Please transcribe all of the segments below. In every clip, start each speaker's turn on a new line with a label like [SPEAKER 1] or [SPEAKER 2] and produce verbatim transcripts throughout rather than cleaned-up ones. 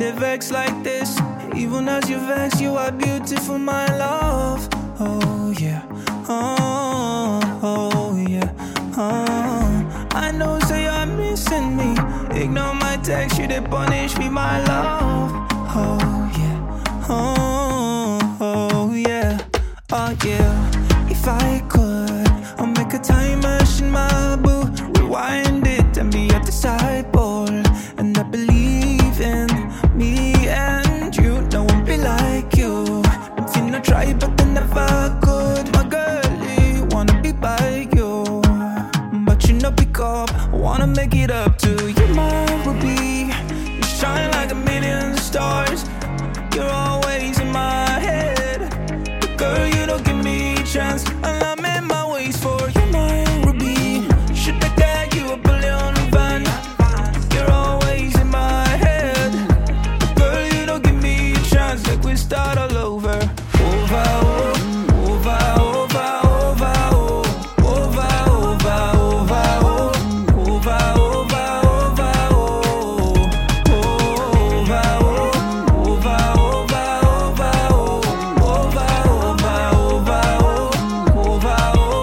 [SPEAKER 1] they vex like this. Even as you vex, you are beautiful, my love. Oh yeah, oh, oh yeah, oh. I know, say you're missing me. Ignore my text, you they punish me, my love. Oh yeah, oh, oh yeah, oh yeah. If I could, I'll make a time machine, my boo. Rewind it and be a disciple. And I believe in me and you. No one be like you. I'm finna try, but I never could. My girlie, wanna be by you, but you know pick up. I wanna make it up to you, my ruby. You shine like a million stars. You're always in my head. But girl, you don't give me a chance. And I'm in my ways for you, my ruby. Should I get you a billion van? You're always in my head. But girl, you don't give me a chance. Like we start all over. Over, oh, over, over, over, oh. Over, over, over, oh. Over, over, over, oh. Over, oh, over, over, over, oh. Over, over, over, oh. Over,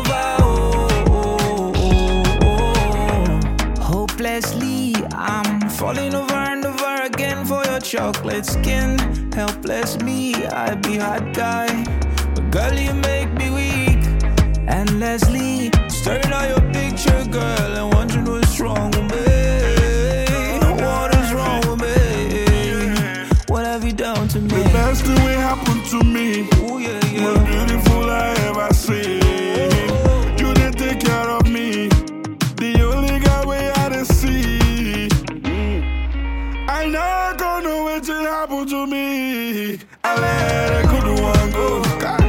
[SPEAKER 1] over, oh. Hopelessly, I'm falling over and over again for your chocolate skin. Helpless me, I be hot guy, but girl, you make me weak. Endlessly staring at your picture, girl, and wondering what's wrong with me. What is wrong with me? What have you done to me?
[SPEAKER 2] The best thing will happen to me.
[SPEAKER 1] Ooh, yeah, yeah.
[SPEAKER 2] Most beautiful I ever seen. You didn't take care of me. The only guy we had to see. I know gonna wait till it happen to me. I let a good one go.